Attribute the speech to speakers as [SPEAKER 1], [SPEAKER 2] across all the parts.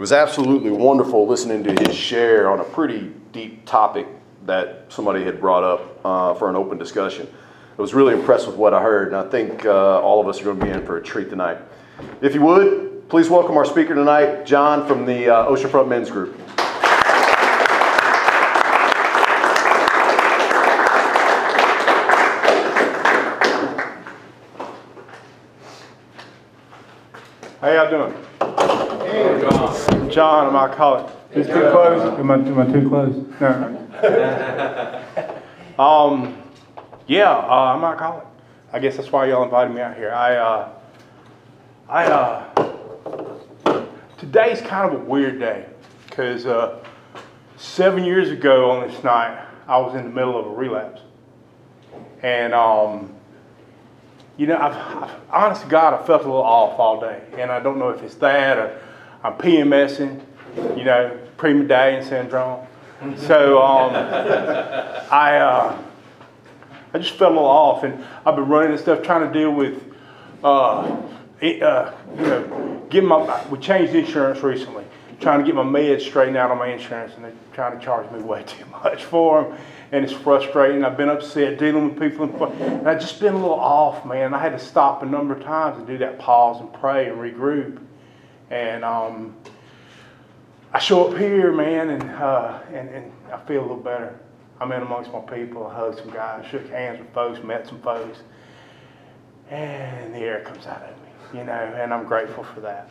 [SPEAKER 1] was absolutely wonderful listening to his share on a pretty deep topic that somebody had brought up for an open discussion. I was really impressed with what I heard, and I think all of us are going to be in for a treat tonight. If you would, please welcome our speaker tonight, John from the Oceanfront Men's Group.
[SPEAKER 2] How y'all doing? Hey, John. John, I'm alcoholic. Is too close? Am I too close? No. I'm alcoholic. I guess that's why y'all invited me out here. Today's kind of a weird day because 7 years ago on this night, I was in the middle of a relapse, and I've honest to God, I felt a little off all day, and I don't know if it's that or I'm PMSing, pre-medallion syndrome. So I just felt a little off, and I've been running and stuff, trying to deal with, we changed insurance recently, trying to get my meds straightened out on my insurance, and they're trying to charge me way too much for them. And it's frustrating. I've been upset dealing with people, and I've just been a little off, man. I had to stop a number of times and do that pause and pray and regroup. And I show up here, man, and I feel a little better. I'm in amongst my people. I hugged some guys, shook hands with folks, met some folks, and the air comes out of me, and I'm grateful for that.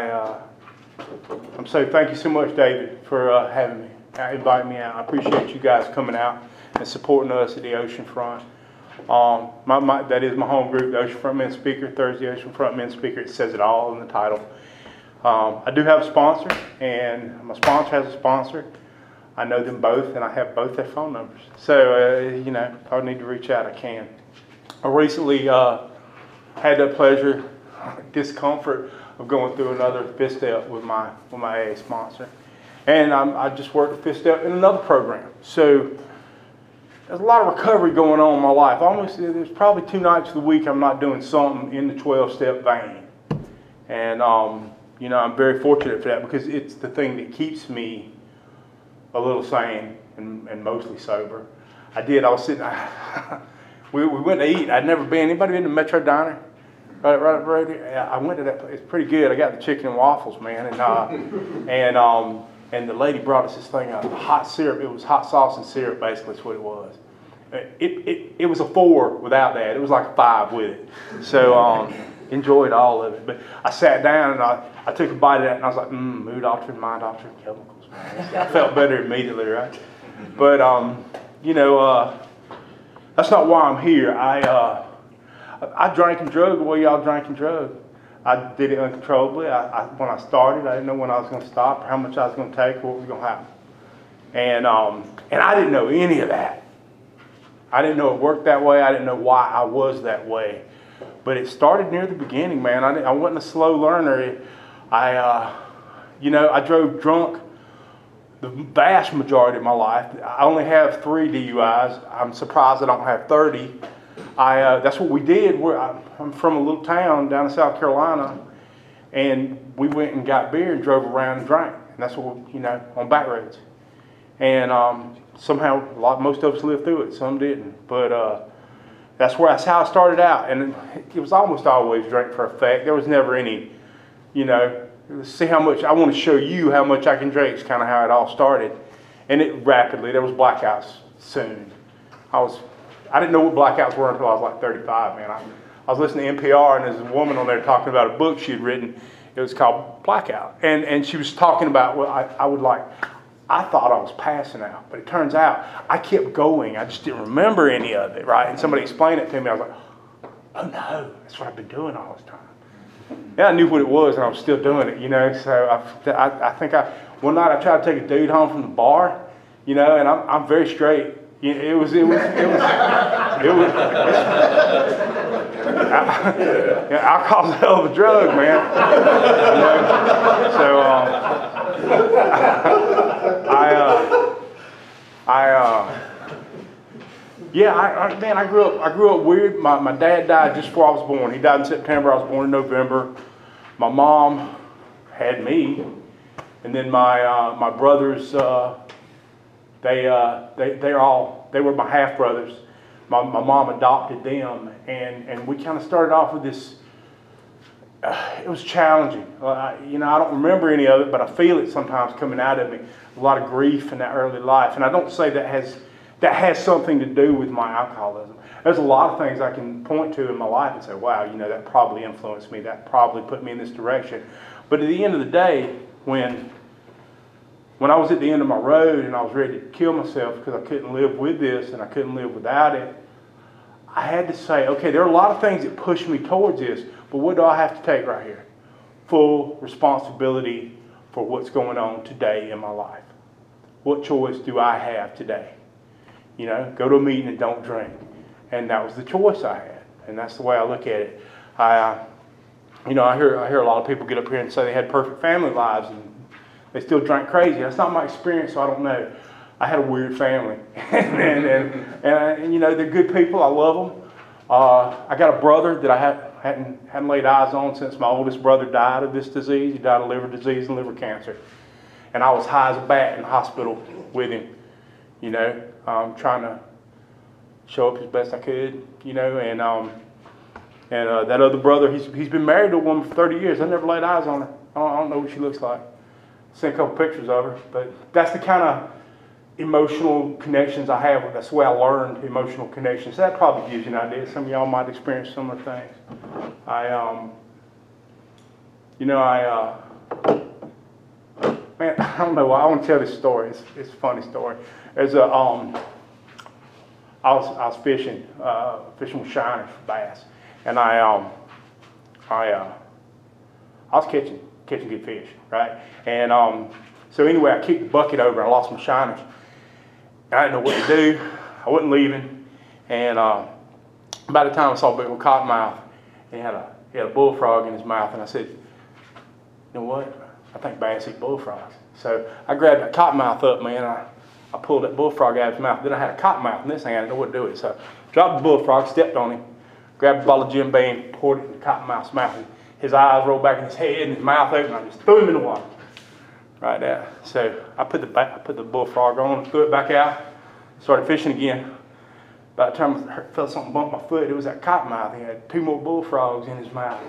[SPEAKER 2] I'm so thank you so much, David, for having me. Inviting me out. I appreciate you guys coming out and supporting us at the Oceanfront. That is my home group, the Oceanfront Men's Speaker, Thursday Oceanfront Men's Speaker. It says it all in the title. I do have a sponsor, and my sponsor has a sponsor. I know them both, and I have both their phone numbers. So, if I need to reach out, I can. I recently had the pleasure, discomfort of going through another fifth step with my AA sponsor. And I just worked a fifth step in another program. So there's a lot of recovery going on in my life. There's probably 2 nights of the week I'm not doing something in the 12-step vein. And, I'm very fortunate for that because it's the thing that keeps me a little sane and mostly sober. I was sitting, we went to eat. I'd never been. Anybody been to Metro Diner? Right here. I went to that place. It's pretty good. I got the chicken and waffles, man. And the lady brought us this thing of hot syrup. It was hot sauce and syrup, basically, is what it was. It was a 4 without that. It was like a 5 with it. So enjoyed all of it. But I sat down and I took a bite of that and I was like, mood altering, mind altering chemicals, man. I felt better immediately, right? But that's not why I'm here. I drank and drug the way y'all drank and drug. I did it uncontrollably. When I started, I didn't know when I was going to stop, or how much I was going to take, or what was going to happen. And I didn't know any of that. I didn't know it worked that way. I didn't know why I was that way. But it started near the beginning, man. I wasn't a slow learner. I drove drunk the vast majority of my life. I only have 3 DUIs. I'm surprised I don't have 30. That's what we did. I'm from a little town down in South Carolina, and we went and got beer and drove around and drank. And that's what on back roads. And somehow, most of us lived through it. Some didn't. But that's how I started out. And it was almost always drink for effect. There was never any, see how much, I want to show you how much I can drink is kind of how it all started. And it rapidly, there was blackouts soon. I didn't know what blackouts were until I was like 35, man. I was listening to NPR, and there's a woman on there talking about a book she had written. It was called Blackout. And she was talking about, I thought I was passing out. But it turns out I kept going. I just didn't remember any of it, right? And somebody explained it to me. I was like, oh, no, that's what I've been doing all this time. Yeah, I knew what it was, and I was still doing it, So I think one night I tried to take a dude home from the bar, and I'm very straight. It was alcohol's a hell of a drug, man. So I grew up weird. My dad died just before I was born. He died in September. I was born in November. My mom had me, And then my brothers, they were my half brothers. My mom adopted them, and we kind of started off with this. It was challenging. I don't remember any of it, but I feel it sometimes coming out of me. A lot of grief in that early life, and I don't say that has something to do with my alcoholism. There's a lot of things I can point to in my life and say, wow, that probably influenced me. That probably put me in this direction. But at the end of the day, when I was at the end of my road and I was ready to kill myself because I couldn't live with this and I couldn't live without it, I had to say, okay, there are a lot of things that push me towards this, but what do I have to take right here? Full responsibility for what's going on today in my life. What choice do I have today? Go to a meeting and don't drink. And that was the choice I had. And that's the way I look at it. I hear a lot of people get up here and say they had perfect family lives and they still drank crazy. That's not my experience, so I don't know. I had a weird family. and they're good people. I love them. I got a brother that I hadn't laid eyes on since my oldest brother died of this disease. He died of liver disease and liver cancer. And I was high as a bat in the hospital with him, trying to show up as best I could, and that other brother, he's been married to a woman for 30 years. I never laid eyes on her. I don't know what she looks like. Seen a couple pictures of her, but that's the kind of emotional connections I have. That's the way I learned emotional connections. That probably gives you an idea. Some of y'all might experience similar things. Man, I don't know why. I want to tell this story. It's a funny story. There's I was fishing with shiners for bass, and I was catching good fish, right? And so anyway, I kicked the bucket over and I lost my shiners. I didn't know what to do. I wasn't leaving, and by the time I saw a big old cottonmouth, he had a bullfrog in his mouth, and I said, you know what? I think bass eat bullfrogs. So I grabbed that cottonmouth up, man. I pulled that bullfrog out of his mouth. Then I had a cottonmouth in this thing. I didn't know what to do with it. So I dropped the bullfrog, stepped on him, grabbed a bottle of Jim Beam, poured it in the cottonmouth's mouth. And his eyes rolled back in his head and his mouth open. I just threw him in the water. Right there. So I put the bullfrog on, threw it back out, started fishing again. By the time I felt something bump my foot, it was that cottonmouth. He had 2 more bullfrogs in his mouth.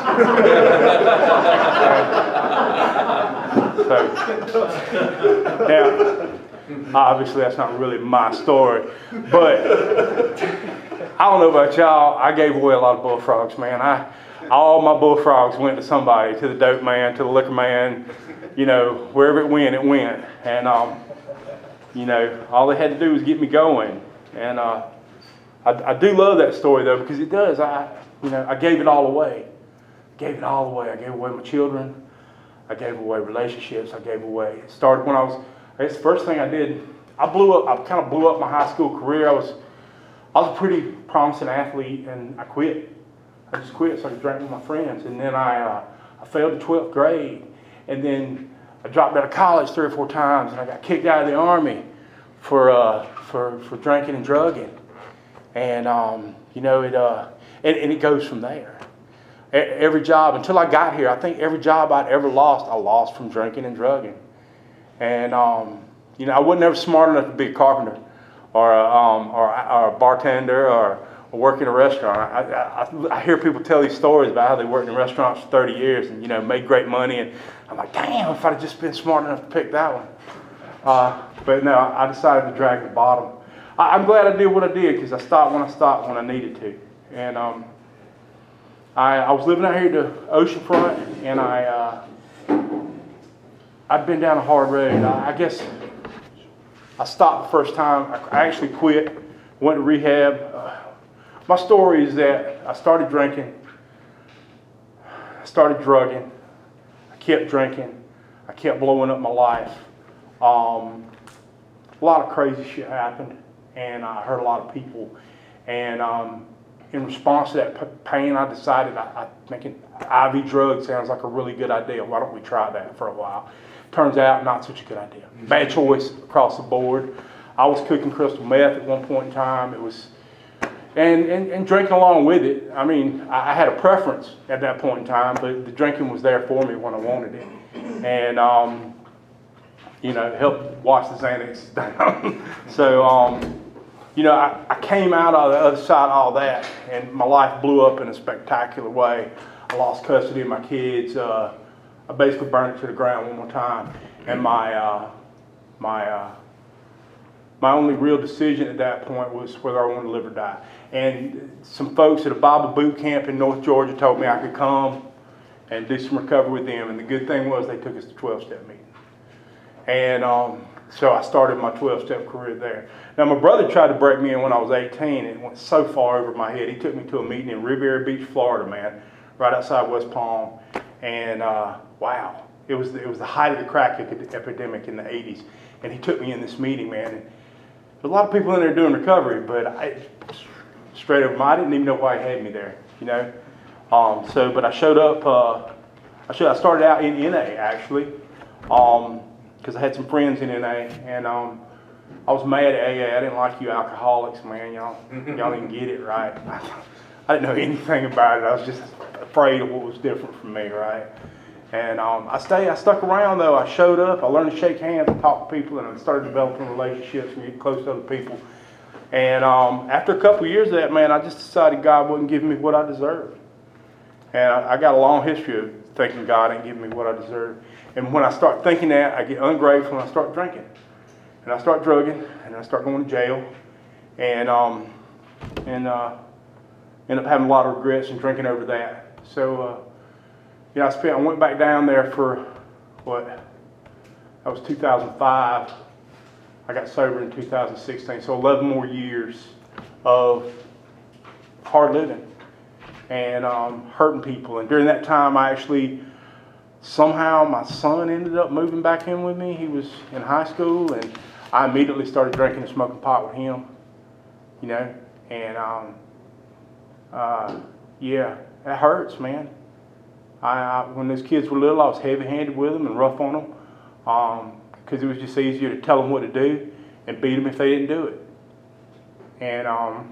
[SPEAKER 2] Now, obviously that's not really my story, but I don't know about y'all. I gave away a lot of bullfrogs, man. All my bullfrogs went to somebody, to the dope man, to the liquor man, wherever it went, it went. And, all they had to do was get me going. And I do love that story, though, because it does. I gave it all away. I gave away my children. I gave away relationships. It started when I guess the first thing I did, I kind of blew up my high school career. I was a pretty promising athlete, and I quit. I just quit so I could drink with my friends. And then I failed the 12th grade. And then I dropped out of college 3 or 4 times, and I got kicked out of the Army for drinking and drugging. And, it goes from there. Every job, until I got here, I think every job I'd ever lost, I lost from drinking and drugging. And, I wasn't ever smart enough to be a carpenter or a bartender or work in a restaurant. I hear people tell these stories about how they worked in restaurants for 30 years and, made great money. And I'm like, damn, if I'd just been smart enough to pick that one. But no, I decided to drag the bottom. I'm glad I did what I did because I stopped when I needed to. And I was living out here at the oceanfront, and I'd been down a hard road. I guess I stopped the first time. I actually quit, went to rehab. My story is that I started drinking, I started drugging, I kept drinking, I kept blowing up my life. A lot of crazy shit happened, and I hurt a lot of people. And in response to that pain, I decided I think IV drug sounds like a really good idea. Why don't we try that for a while? Turns out, not such a good idea. Bad choice across the board. I was cooking crystal meth at one point in time. It was, and drinking along with it. I mean, I had a preference at that point in time, but the drinking was there for me when I wanted it. And help wash the Xanax down. So, I came out on the other side of all that, and my life blew up in a spectacular way. I lost custody of my kids. I basically burned it to the ground one more time, and my only real decision at that point was whether I wanted to live or die. And some folks at a Bible boot camp in North Georgia told me I could come and do some recovery with them. And the good thing was they took us to 12-step meeting. And so I started my 12-step career there. Now, my brother tried to break me in when I was 18. It went so far over my head. He took me to a meeting in Riviera Beach, Florida, man, right outside West Palm. And wow, it was the height of the crack epidemic in the 80s. And he took me in this meeting, man. And there's a lot of people in there doing recovery, but straight over, I didn't even know why he had me there, But I showed up. I started out in NA actually, because I had some friends in NA, and I was mad at AA. I didn't like you alcoholics, man. Y'all didn't get it right. I didn't know anything about it. I was just afraid of what was different from me, right? And I stuck around though. I showed up. I learned to shake hands and talk to people, and I started developing relationships and get close to other people. And after a couple of years of that, man, I just decided God wasn't giving me what I deserved. And I got a long history of thinking God ain't giving me what I deserve. And when I start thinking that, I get ungrateful and I start drinking. And I start drugging, and I start going to jail. And end up having a lot of regrets and drinking over that. So, I went back down there for, that was 2005. I got sober in 2016, so 11 more years of hard living and hurting people. And during that time, somehow my son ended up moving back in with me. He was in high school, and I immediately started drinking and smoking pot with him, and that hurts, man. When those kids were little, I was heavy-handed with them and rough on them. Because it was just easier to tell them what to do and beat them if they didn't do it. And,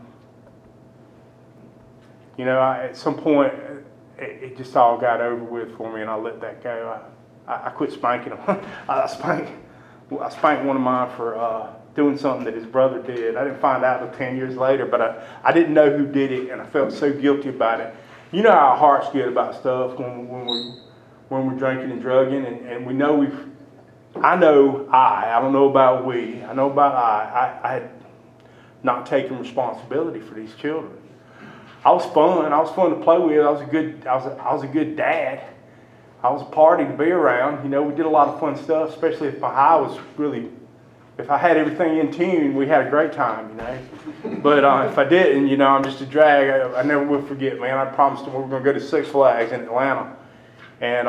[SPEAKER 2] at some point, it just all got over with for me, and I let that go. I quit spanking them. I spanked one of mine for doing something that his brother did. I didn't find out until 10 years later, but I didn't know who did it, and I felt so guilty about it. You know how our hearts get about stuff when we're drinking and drugging, and we know I don't know about we. I know about I had not taken responsibility for these children. I was fun to play with. I was a good dad. I was a party to be around. We did a lot of fun stuff, especially if my high was if I had everything in tune, we had a great time, But if I didn't, I'm just a drag. I never will forget, man. I promised them we were going to go to Six Flags in Atlanta, and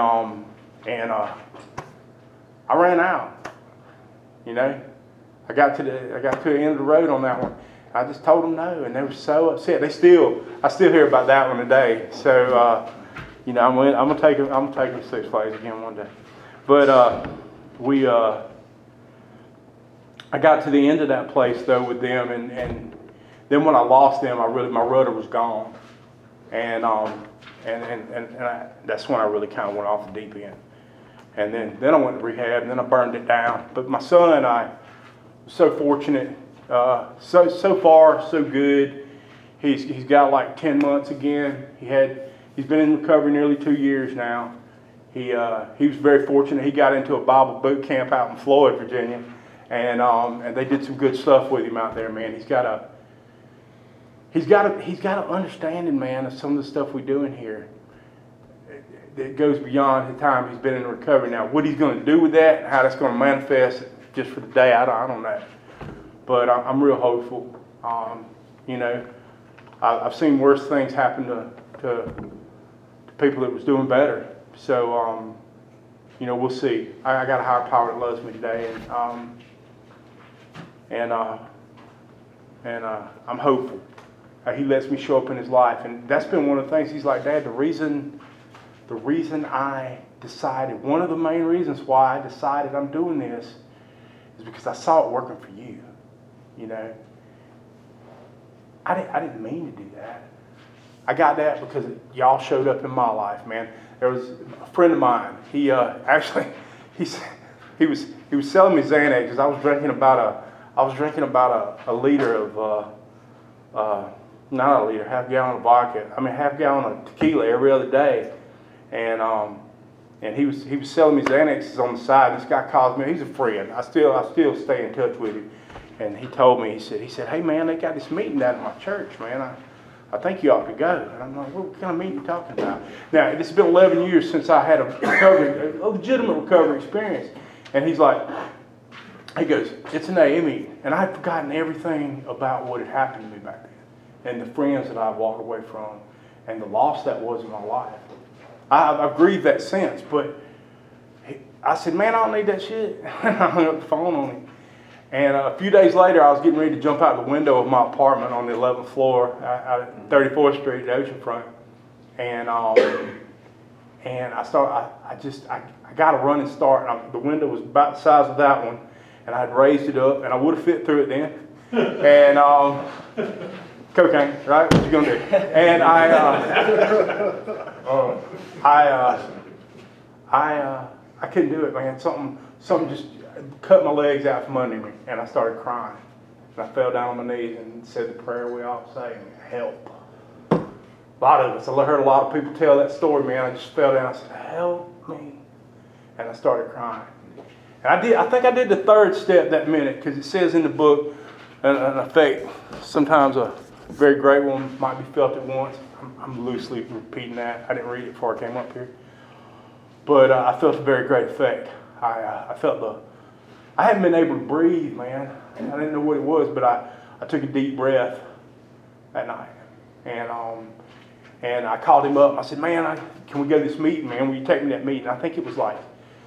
[SPEAKER 2] I ran out. I got to the end of the road on that one. I just told them no, and they were so upset. I still hear about that one today. So I'm gonna take them to Six Flags again one day. But I got to the end of that place though with them, and then when I lost them, my rudder was gone, and that's when I really kind of went off the deep end. And then I went to rehab, and then I burned it down. But my son and I was so fortunate. So far, so good. He's got like 10 months again. He's been in recovery nearly 2 years now. He was very fortunate. He got into a Bible boot camp out in Floyd, Virginia, and they did some good stuff with him out there, man. He's got an understanding, man, of some of the stuff we're doing here. It goes beyond the time he's been in recovery. Now, what he's going to do with that, how that's going to manifest just for the day, I don't know. But I'm real hopeful. I've seen worse things happen to people that was doing better. So, we'll see. I got a higher power that loves me today, and I'm hopeful. He lets me show up in his life, and that's been one of the things. He's like, Dad, the reason I decided, one of the main reasons why I decided I'm doing this is because I saw it working for you. I didn't mean to do that. I got that because y'all showed up in my life, man. There was a friend of mine. He he was selling me Xanax because I was drinking about a liter of not a liter, half gallon of vodka. I mean half gallon of tequila every other day, and he was selling me Xanax on the side. This guy calls me. He's a friend. I still stay in touch with him. And he told me, he said, hey man, they got this meeting down at my church, man. I think you ought to go. And I'm like, what kind of meeting are you talking about? Now, it's been 11 years since I had a legitimate recovery experience. And he goes, it's an AA meeting. And I had forgotten everything about what had happened to me back then. And the friends that I walked away from. And the loss that was in my life. I've grieved that since. But I said, man, I don't need that shit. And I hung up the phone on him. And a few days later, I was getting ready to jump out the window of my apartment on the 11th floor out at 34th Street, the oceanfront. And I got a running start. The window was about the size of that one, and I had raised it up, and I would have fit through it then. And cocaine, right? What you gonna do? And I couldn't do it, man. Something just cut my legs out from under me, and I started crying. And I fell down on my knees and said the prayer we all say, help. A lot of us, I heard a lot of people tell that story, man. I just fell down. I said, help me. And I started crying. And I think I did the third step that minute, because it says in the book, an effect, sometimes a very great one might be felt at once. I'm loosely repeating that. I didn't read it before I came up here. But I felt a very great effect. I hadn't been able to breathe, man. I didn't know what it was, but I took a deep breath that night. And I called him up. I said, man, can we go to this meeting, man? Will you take me to that meeting? I think it was like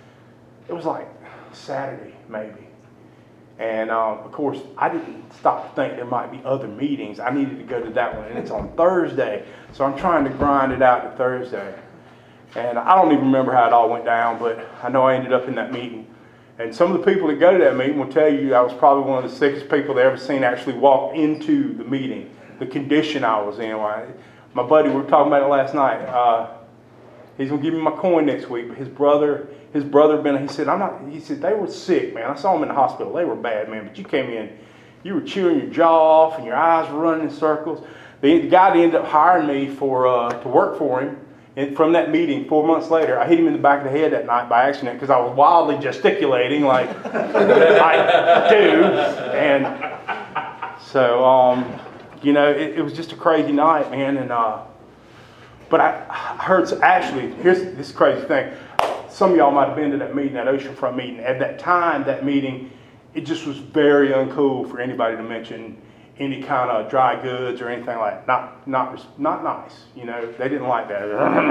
[SPEAKER 2] Saturday, maybe. And of course, I didn't stop to think there might be other meetings. I needed to go to that one, and it's on Thursday. So I'm trying to grind it out to Thursday. And I don't even remember how it all went down, but I know I ended up in that meeting. And some of the people that go to that meeting will tell you I was probably one of the sickest people they ever seen actually walk into the meeting. The condition I was in. My buddy, we were talking about it last night. He's gonna give me my coin next week. But his brother, he said they were sick, man. I saw them in the hospital. They were bad, man. But you came in, you were chewing your jaw off and your eyes were running in circles. The guy that ended up hiring me to work for him. And from that meeting, 4 months later, I hit him in the back of the head that night by accident because I was wildly gesticulating like I do. And so, it was just a crazy night, man. And but I heard, actually, here's this crazy thing. Some of y'all might have been to that meeting, that oceanfront meeting. At that time, that meeting, it just was very uncool for anybody to mention any kind of dry goods or anything like that. Not nice, they didn't like that.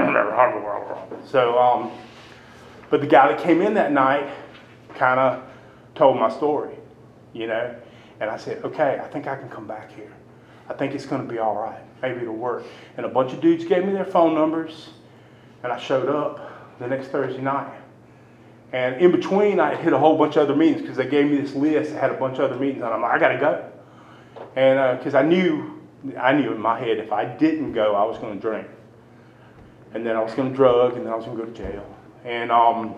[SPEAKER 2] So, but the guy that came in that night kind of told my story, and I said, okay, I think I can come back here. I think it's going to be all right. Maybe it'll work. And a bunch of dudes gave me their phone numbers, and I showed up the next Thursday night. And in between, I hit a whole bunch of other meetings because they gave me this list that had a bunch of other meetings, and I'm like, I got to go. And because I knew in my head if I didn't go, I was going to drink. And then I was going to drug, and then I was going to go to jail. And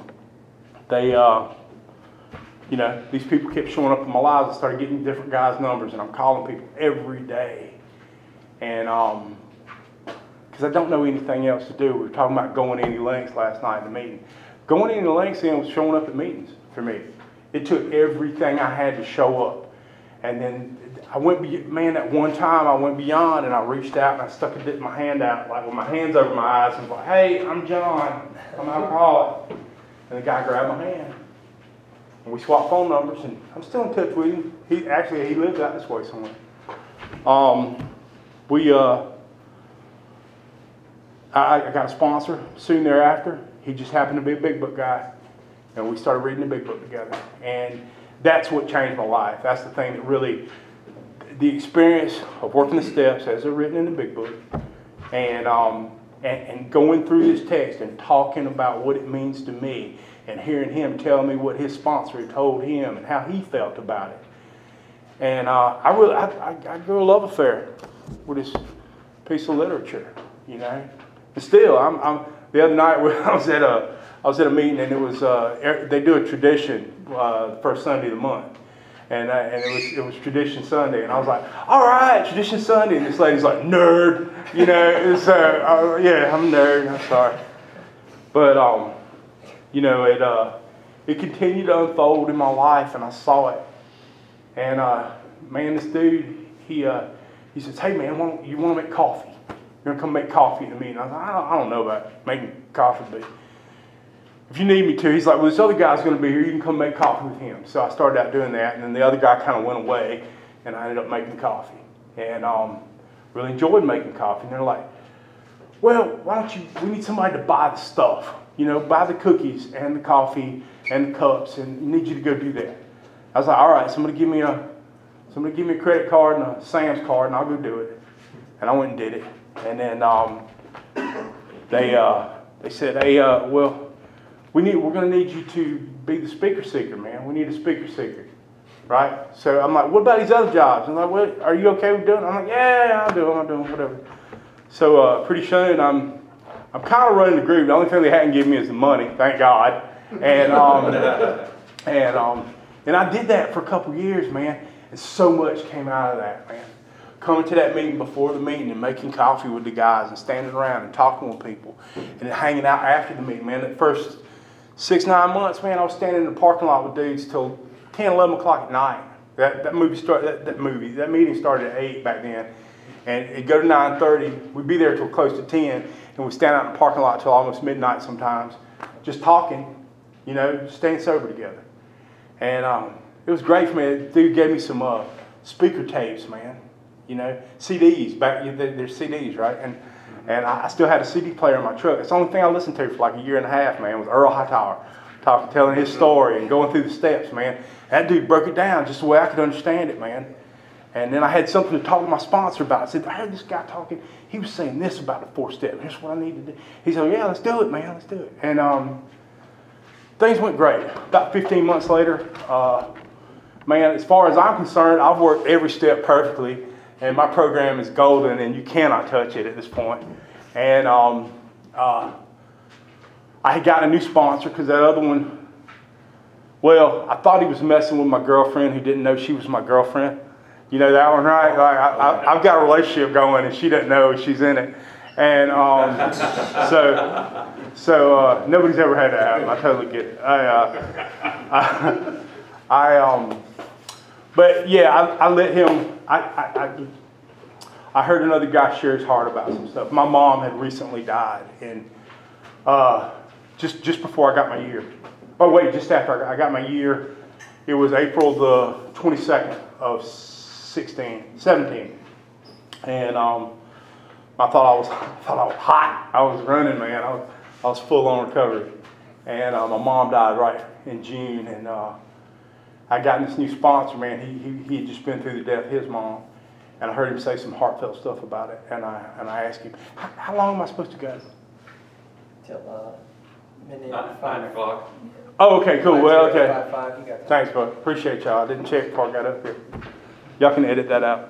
[SPEAKER 2] these people kept showing up in my lives. I started getting different guys' numbers, and I'm calling people every day. And because I don't know anything else to do. We were talking about going any lengths last night in the meeting. Going any lengths in was showing up at meetings for me. It took everything I had to show up. And then that one time I went beyond, and I reached out and I stuck my hand out, like with my hands over my eyes, and was like, hey, I'm John, I'm an alcoholic. And the guy grabbed my hand. And we swapped phone numbers, and I'm still in touch with him. He lives out this way somewhere. I got a sponsor soon thereafter. He just happened to be a Big Book guy. And we started reading the Big Book together. And that's what changed my life. That's the thing that really, the experience of working the steps as they're written in the Big Book, and going through this text and talking about what it means to me, and hearing him tell me what his sponsor had told him and how he felt about it. And I grew a love affair with this piece of literature, And still, I'm the other night I was at was at a meeting, and it was they do a tradition first Sunday of the month, and it was Tradition Sunday, and I was like, all right, Tradition Sunday, and this lady's like, nerd, you know. Yeah, I'm a nerd. I'm sorry, but you know, it continued to unfold in my life, and I saw it, and man, this dude, he says, hey man, you want to make coffee? You're gonna come make coffee in the meeting. I was like, I don't know about making coffee, but if you need me to, he's like, well, this other guy's going to be here. You can come make coffee with him. So I started out doing that, and then the other guy kind of went away, and I ended up making coffee. And really enjoyed making coffee. And they're like, well, we need somebody to buy the stuff. You know, buy the cookies and the coffee and the cups, and we need you to go do that. I was like, all right, somebody give me a credit card and a Sam's card, and I'll go do it. And I went and did it. And then they said, hey, well, we're going to need you to be the speaker seeker, man. We need a speaker seeker, right? So I'm like, what about these other jobs? And they're like, well, are you okay with doing it? I'm like, yeah, I'll do them, whatever. So pretty soon I'm kind of running the group. The only thing they hadn't given me is the money, thank God. And and I did that for a couple years, man. And so much came out of that, man. Coming to that meeting before the meeting and making coffee with the guys and standing around and talking with people and then hanging out after the meeting, man. The first 6-9 months, man, I was standing in the parking lot with dudes till 10, 11 o'clock at night. That meeting started at 8 back then. And it'd go to 9:30. We'd be there till close to 10. And we'd stand out in the parking lot till almost midnight sometimes. Just talking, you know, staying sober together. And it was great for me. The dude gave me some speaker tapes, man. You know, CDs. There's CDs, right? And I still had a CD player in my truck. It's the only thing I listened to for like a year and a half, man, was Earl Hightower telling his story and going through the steps, man. That dude broke it down just the way I could understand it, man. And then I had something to talk to my sponsor about. I said, I heard this guy talking. He was saying this about the 4 steps. Here's what I need to do. He said, yeah, let's do it, man. Let's do it. And things went great. About 15 months later, man, as far as I'm concerned, I've worked every step perfectly. And my program is golden, and you cannot touch it at this point. And I had gotten a new sponsor because that other one, well, I thought he was messing with my girlfriend who didn't know she was my girlfriend. You know that one, right? Like I've got a relationship going, and she doesn't know she's in it. And so nobody's ever had that happen. I totally get it. But yeah, I let him. I heard another guy share his heart about some stuff. My mom had recently died, and just before I got my year. Oh wait, just after I got my year, it was April the 22nd of 17, and I thought I was hot. I was running, man. I was full on recovery, and my mom died right in June, and I got this new sponsor, man. He had just been through the death of his mom, and I heard him say some heartfelt stuff about it, and I asked him, how long am I supposed to go?
[SPEAKER 3] Till midnight.
[SPEAKER 4] 9 o'clock.
[SPEAKER 2] Oh, okay, cool. Well, okay.
[SPEAKER 3] 5, you got time.
[SPEAKER 2] Thanks, bud. Appreciate y'all. I didn't check before I got up here. Y'all can edit that out.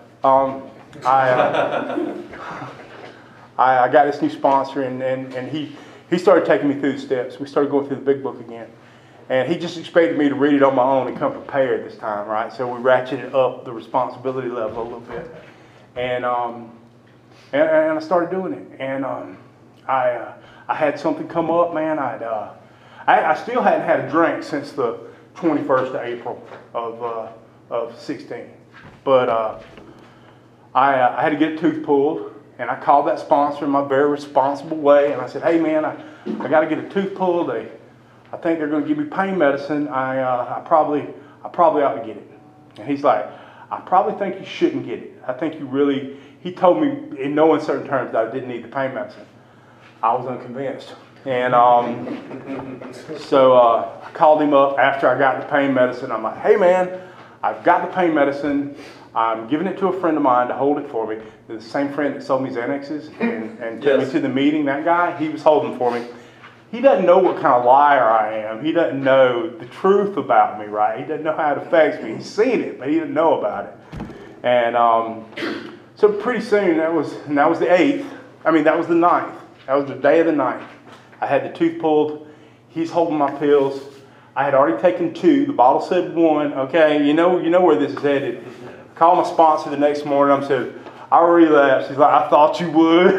[SPEAKER 2] I got this new sponsor, and he started taking me through the steps. We started going through the big book again. And he just expected me to read it on my own and come prepared this time, right? So we ratcheted up the responsibility level a little bit. And I started doing it. And I had something come up, man. I still hadn't had a drink since the 21st of April of 16. But I had to get a tooth pulled, and I called that sponsor in my very responsible way, and I said, hey man, I got to get a tooth pulled. I think they're going to give me pain medicine. I probably ought to get it. And he's like, I probably think you shouldn't get it. I think you really, he told me in no uncertain terms that I didn't need the pain medicine. I was unconvinced. And so I called him up after I got the pain medicine. I'm like, hey man, I've got the pain medicine. I'm giving it to a friend of mine to hold it for me. The same friend that sold me Xanaxes and took me to the meeting, that guy, he was holding for me. He doesn't know what kind of liar I am. He doesn't know the truth about me, right? He doesn't know how it affects me. He's seen it, but he didn't know about it. And so pretty soon, that was the 8th. I mean, that was the 9th. That was the day of the 9th. I had the tooth pulled. he's holding my pills. I had already taken 2. The bottle said 1. Okay, you know where this is headed. I called my sponsor the next morning. I said, I relapsed. He's like, I thought you would.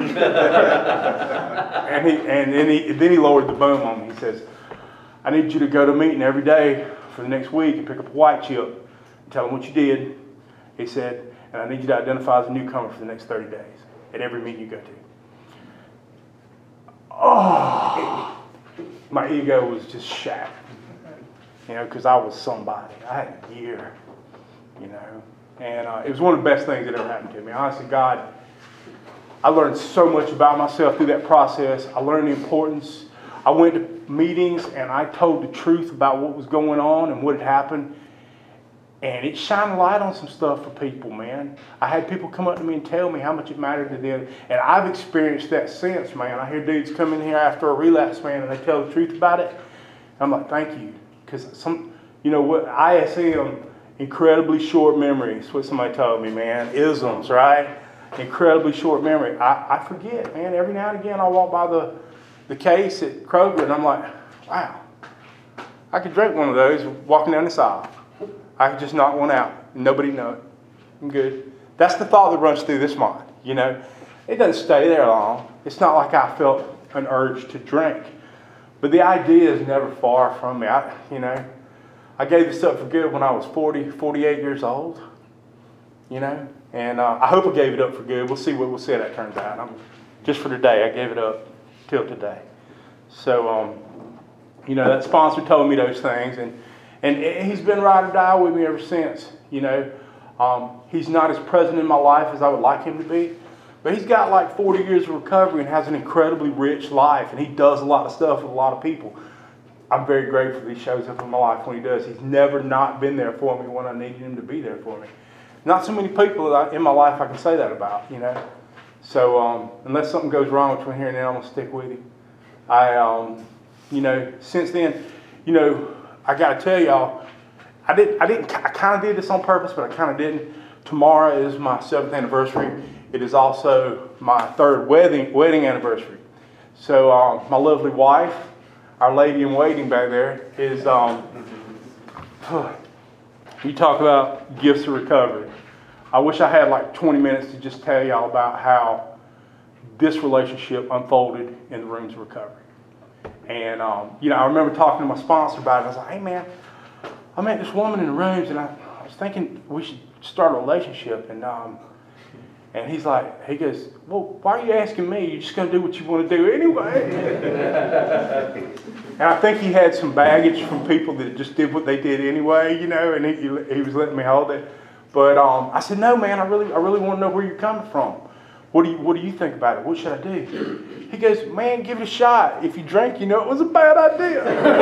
[SPEAKER 2] and then he lowered the boom on me. He says, I need you to go to a meeting every day for the next week and pick up a white chip and tell them what you did. He said, and I need you to identify as a newcomer for the next 30 days at every meeting you go to. Oh, my ego was just shattered, because I was somebody. I had a year, and it was one of the best things that ever happened to me. Honestly, God, I learned so much about myself through that process. I learned the importance. I went to meetings and I told the truth about what was going on and what had happened. And it shined a light on some stuff for people, man. I had people come up to me and tell me how much it mattered to them. And I've experienced that since, man. I hear dudes come in here after a relapse, man, and they tell the truth about it. I'm like, thank you. Because ISM, incredibly short memory. That's what somebody told me, man. Isms, right? Incredibly short memory. I forget, man. Every now and again, I walk by the case at Kroger, and I'm like, wow. I could drink one of those walking down this aisle. I could just knock one out. Nobody know it. I'm good. That's the thought that runs through this mind, It doesn't stay there long. It's not like I felt an urge to drink. But the idea is never far from me. I gave this up for good when I was 48 years old, And I hope I gave it up for good. We'll see how that turns out. Just for today, I gave it up till today. So, that sponsor told me those things, and he's been ride or die with me ever since. He's not as present in my life as I would like him to be, but he's got like 40 years of recovery and has an incredibly rich life, and he does a lot of stuff with a lot of people. I'm very grateful that he shows up in my life when he does. He's never not been there for me when I needed him to be there for me. Not so many people in my life I can say that about, So unless something goes wrong between here and then, I'm gonna stick with him. Since then, I gotta tell y'all, I kind of did this on purpose, but I kind of didn't. Tomorrow is my 7th anniversary. It is also my 3rd wedding anniversary. So my lovely wife, our lady in waiting back there, is you talk about gifts of recovery. I wish I had like 20 minutes to just tell y'all about how this relationship unfolded in the rooms of recovery. And, I remember talking to my sponsor about it. I was like, hey, man, I met this woman in the rooms, and I was thinking we should start a relationship. And he goes, well, why are you asking me? You're just going to do what you want to do anyway. And I think he had some baggage from people that just did what they did anyway, and he was letting me hold it. But I said, no, man, I really want to know where you're coming from. What do you think about it? What should I do? He goes, man, give it a shot. If you drink, it was a bad idea.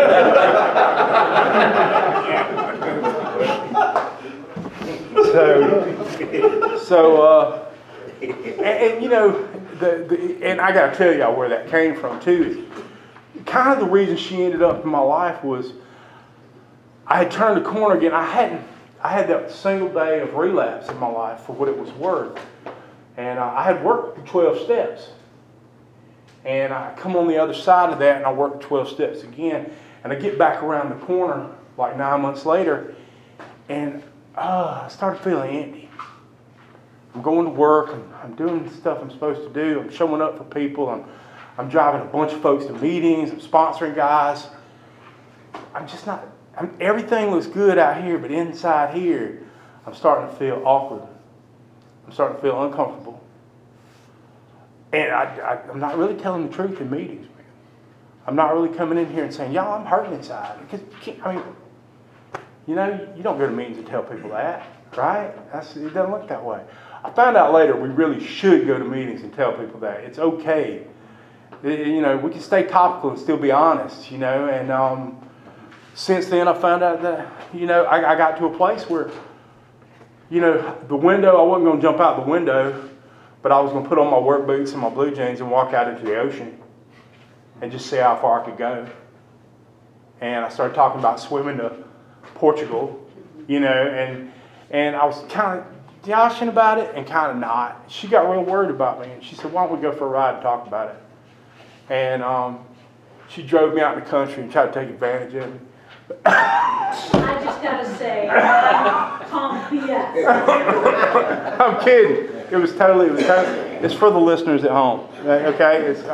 [SPEAKER 2] And I got to tell y'all where that came from too. Kind of the reason she ended up in my life was I had turned the corner again. I had that single day of relapse in my life for what it was worth. And I had worked the 12 steps. And I come on the other side of that and I work the 12 steps again. And I get back around the corner like 9 months later. And I started feeling empty. I'm going to work. I'm doing the stuff I'm supposed to do. I'm showing up for people. I'm driving a bunch of folks to meetings. I'm sponsoring guys. I'm just not... everything looks good out here, but inside here, I'm starting to feel awkward. I'm starting to feel uncomfortable. And I'm not really telling the truth in meetings, man. I'm not really coming in here and saying, y'all, I'm hurting inside. Because, you don't go to meetings and tell people that, right? It doesn't look that way. I found out later we really should go to meetings and tell people that. It's okay. We can stay topical and still be honest, And since then, I found out that, I got to a place where, the window, I wasn't going to jump out the window, but I was going to put on my work boots and my blue jeans and walk out into the ocean and just see how far I could go. And I started talking about swimming to Portugal, and I was kind of joshing about it and kind of not. She got real worried about me, and she said, why don't we go for a ride and talk about it? And she drove me out in the country and tried to take advantage of me.
[SPEAKER 4] I just gotta say, Tom BS.
[SPEAKER 2] I'm kidding. It was totally, it's for the listeners at home. Okay? It's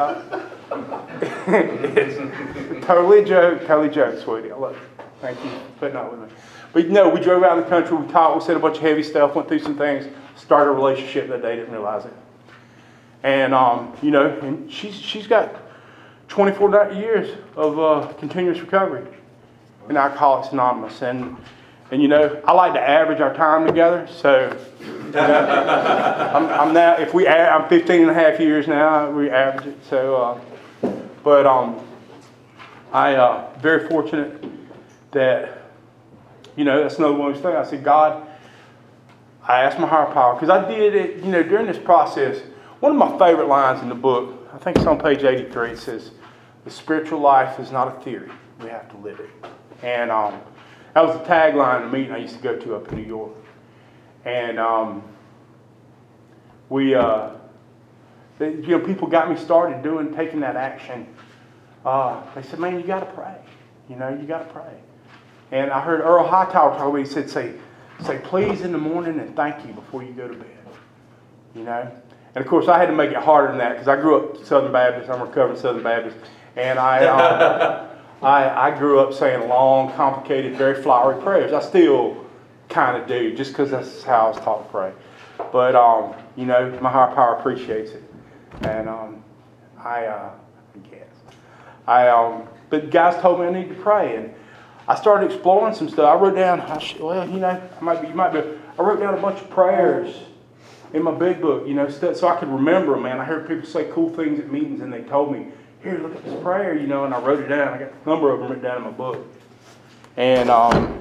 [SPEAKER 2] totally a joke, sweetie. I love you. Thank you for putting up with me. But we drove out in the country, we talked, we said a bunch of heavy stuff, went through some things, started a relationship that day, didn't realize it. And, and she's got 24 years of continuous recovery in Alcoholics Anonymous. And I like to average our time together. So, I'm now, I'm 15 and a half years now, we average it. So, I very fortunate that, that's another one of those things. I said, God, I asked my higher power, because I did it, during this process. One of my favorite lines in the book, I think it's on page 83, it says, the spiritual life is not a theory. We have to live it. And that was the tagline of a meeting I used to go to up in New York. And people got me started taking that action. They said, man, you got to pray. You got to pray. And I heard Earl Hightower talk about it. He said, say please in the morning and thank you before you go to bed. And of course, I had to make it harder than that because I grew up Southern Baptist. I'm a recovering Southern Baptist. And I grew up saying long, complicated, very flowery prayers. I still kind of do, just because that's how I was taught to pray. But, my higher power appreciates it. And but guys told me I need to pray. And I started exploring some stuff. I wrote down, I wrote down a bunch of prayers in my big book, so I could remember them, man. I heard people say cool things at meetings, and they told me, here, look at this prayer, and I wrote it down. I got a number of them written down in my book. And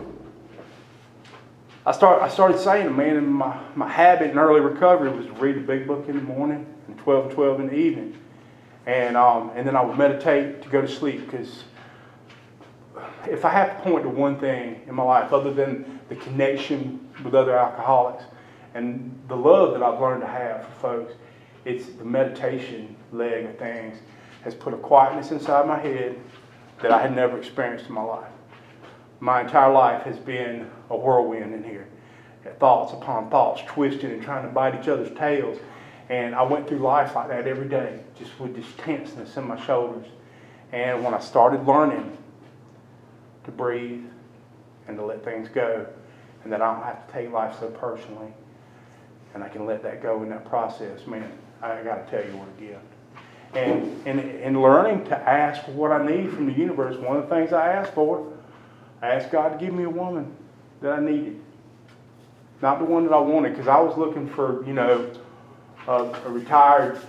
[SPEAKER 2] I started saying them, man, and my habit in early recovery was to read the big book in the morning and 12 and 12 in the evening. And then I would meditate to go to sleep, because if I have to point to one thing in my life other than the connection with other alcoholics and the love that I've learned to have for folks, it's the meditation leg of things has put a quietness inside my head that I had never experienced in my life. My entire life has been a whirlwind in here. Thoughts upon thoughts, twisting and trying to bite each other's tails. And I went through life like that every day, just with this tenseness in my shoulders. And when I started learning to breathe and to let things go, and that I don't have to take life so personally, and I can let that go in that process, man, I got to tell you what a gift. And learning to ask for what I need from the universe, one of the things I asked for, I asked God to give me a woman that I needed. Not the one that I wanted, because I was looking for, a retired,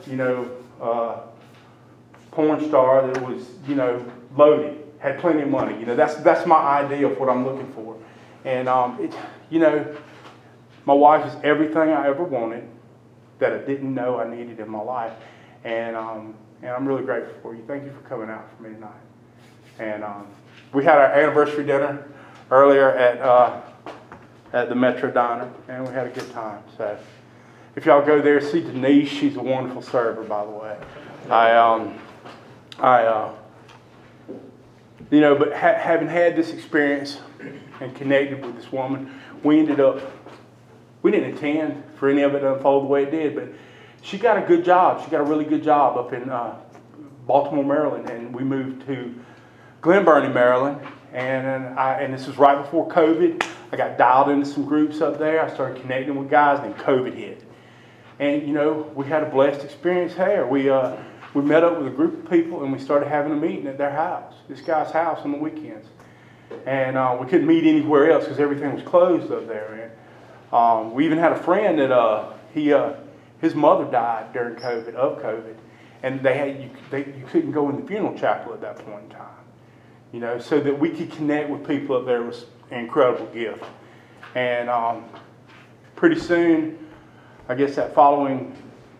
[SPEAKER 2] porn star that was, loaded, had plenty of money. That's my idea of what I'm looking for. And, my wife is everything I ever wanted that I didn't know I needed in my life. And I'm really grateful for you. Thank you for coming out for me tonight. And we had our anniversary dinner earlier at the Metro Diner, and we had a good time. So if y'all go there, see Denise. She's a wonderful server, by the way. But having had this experience and connected with this woman, we didn't intend for any of it to unfold the way it did, but she got a good job. She got a really good job up in Baltimore, Maryland, and we moved to Glen Burnie, Maryland. And this was right before COVID. I got dialed into some groups up there. I started connecting with guys, and then COVID hit. And we had a blessed experience there. We met up with a group of people, and we started having a meeting at their house, this guy's house, on the weekends. And we couldn't meet anywhere else because everything was closed up there. And we even had a friend that his mother died during COVID, and you couldn't go in the funeral chapel at that point in time. So that we could connect with people up there was an incredible gift. And pretty soon, I guess that following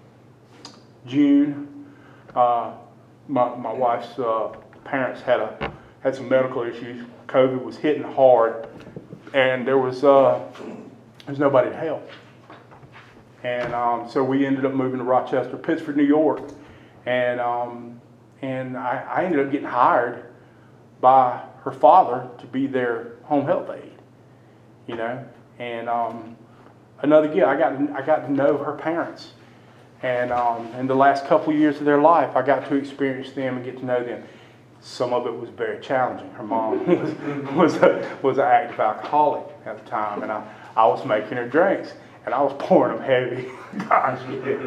[SPEAKER 2] June, my wife's parents had some medical issues. COVID was hitting hard, and there was nobody to help. And so we ended up moving to Rochester, Pittsford, New York, and and I ended up getting hired by her father to be their home health aide, you know. And another gift, I got to know her parents, and in the last couple of years of their life, I got to experience them and get to know them. Some of it was very challenging. Her mom was an active alcoholic at the time, and I was making her drinks, and I was pouring them heavy. Gosh,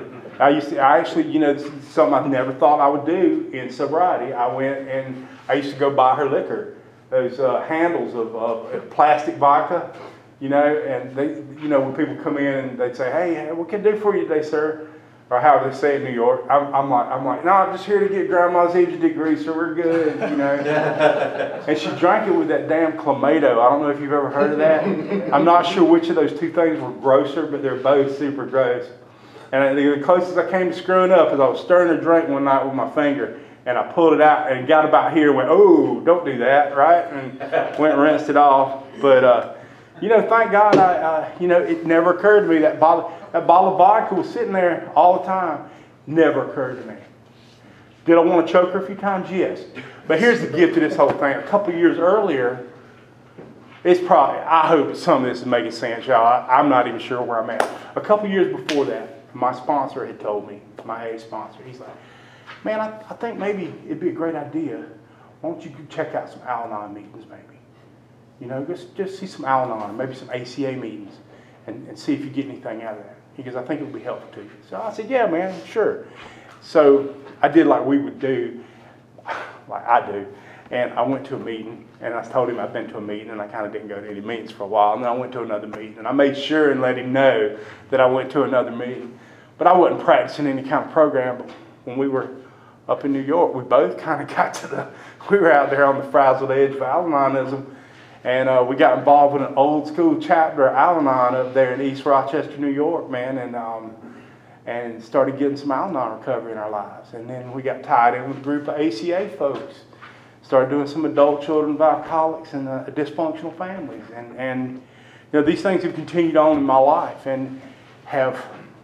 [SPEAKER 2] I actually, you know, this is something I never thought I would do in sobriety. I went and I used to go buy her liquor, those handles of plastic vodka, you know, and they, you know, when people come in and they'd say, "Hey, what can I do for you today, sir?" Or however they say it in New York, I'm like, no, I'm just here to get Grandma's Easy degree, so we're good, you know. And she drank it with that damn Clamato. I don't know if you've ever heard of that. I'm not sure which of those two things were grosser, but they're both super gross. And the closest I came to screwing up is I was stirring a drink one night with my finger, and I pulled it out and got about here and went, "Oh, don't do that," right? And went and rinsed it off. But, you know, thank God, you know, it never occurred to me that bottle of vodka was sitting there all the time. Never occurred to me. Did I want to choke her a few times? Yes. But here's the gift of this whole thing. A couple of years earlier, it's probably, I hope some of this is making sense, y'all. I'm not even sure where I'm at. A couple of years before that, my sponsor had told me, my AA sponsor, he's like, "Man, I think maybe it'd be a great idea. Why don't you check out some Al-Anon meetings maybe? You know, just see some Al-Anon, maybe some ACA meetings, and see if you get anything out of that." He goes, "I think it would be helpful to you." So I said, "Yeah, man, sure." So I did like we would do, like I do, and I went to a meeting, and I told him I'd been to a meeting, and I kind of didn't go to any meetings for a while, and then I went to another meeting, and I made sure and let him know that I went to another meeting. But I wasn't practicing any kind of program. But when we were up in New York, we both kind of got to we were out there on the frazzled edge of Al-Anonism. And we got involved with an old school chapter of Al-Anon up there in East Rochester, New York, man, and started getting some Al-Anon recovery in our lives. And then we got tied in with a group of ACA folks. Started doing some adult children of alcoholics and dysfunctional families. And you know, these things have continued on in my life and have.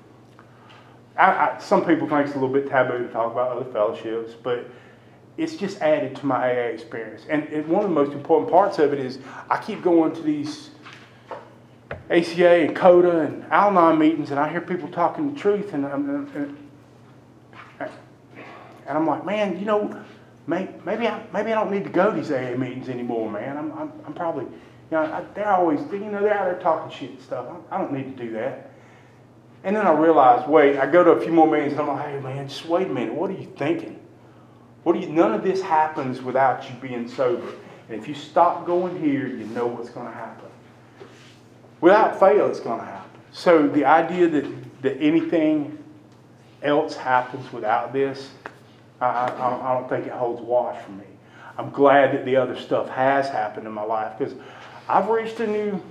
[SPEAKER 2] Some people think it's a little bit taboo to talk about other fellowships, but it's just added to my AA experience. And one of the most important parts of it is I keep going to these ACA and CODA and Al-Anon meetings, and I hear people talking the truth, and I'm like, man, you know, maybe I don't need to go to these AA meetings anymore, man. I'm probably, you know, they're always, you know, they're out there talking shit and stuff. I don't need to do that. And then I realized, wait, I go to a few more meetings, and I'm like, hey, man, just wait a minute. What are you thinking? None of this happens without you being sober. And if you stop going here, you know what's going to happen. Without fail, it's going to happen. So the idea that anything else happens without this, I don't think it holds water for me. I'm glad that the other stuff has happened in my life, because I've reached